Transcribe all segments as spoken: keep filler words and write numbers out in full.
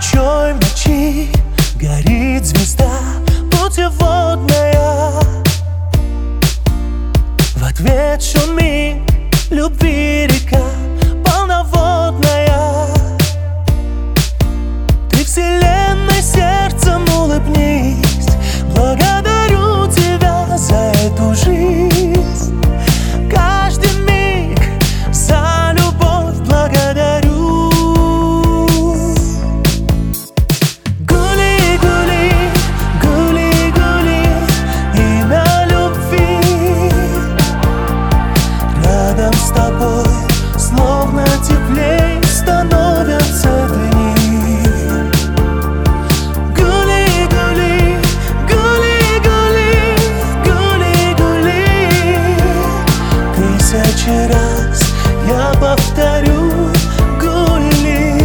Свечой в ночи горит звезда путеводная. В ответ шумит любви река полноводная. Ты вселенной сердцем улыбнись. Благодарю тебя за эту жизнь. Каждый миг за любовь благодарю. Гули, гули, гули, гули, имя любви. Рядом с тобой словно теплей становятся дни. Гули, гули, гули, гули, гули, гули. Тысячи раз я повторю гули.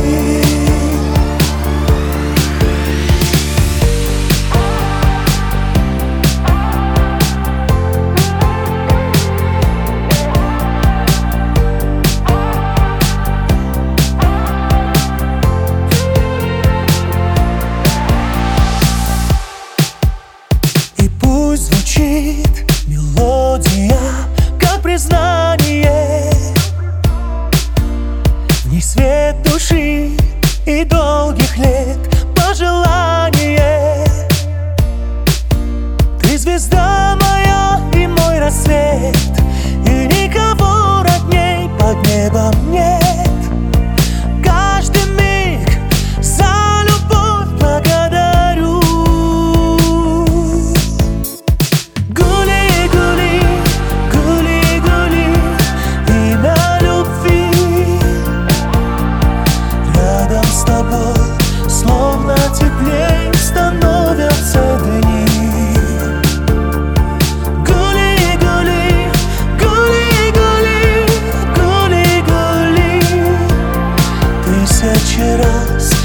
И пусть звучит мелодия, как признание. В ней свет души и долгих лет пожелание. Ты звезда моя и мой рассвет, и никого родней под небом нет. Каждый миг за любовь благодарю. Гули, гули, гули, гули, имя любви. Рядом с тобой словно теплей становятся дни. Гули, гули, гули, гули, гули, гули. Тысячи раз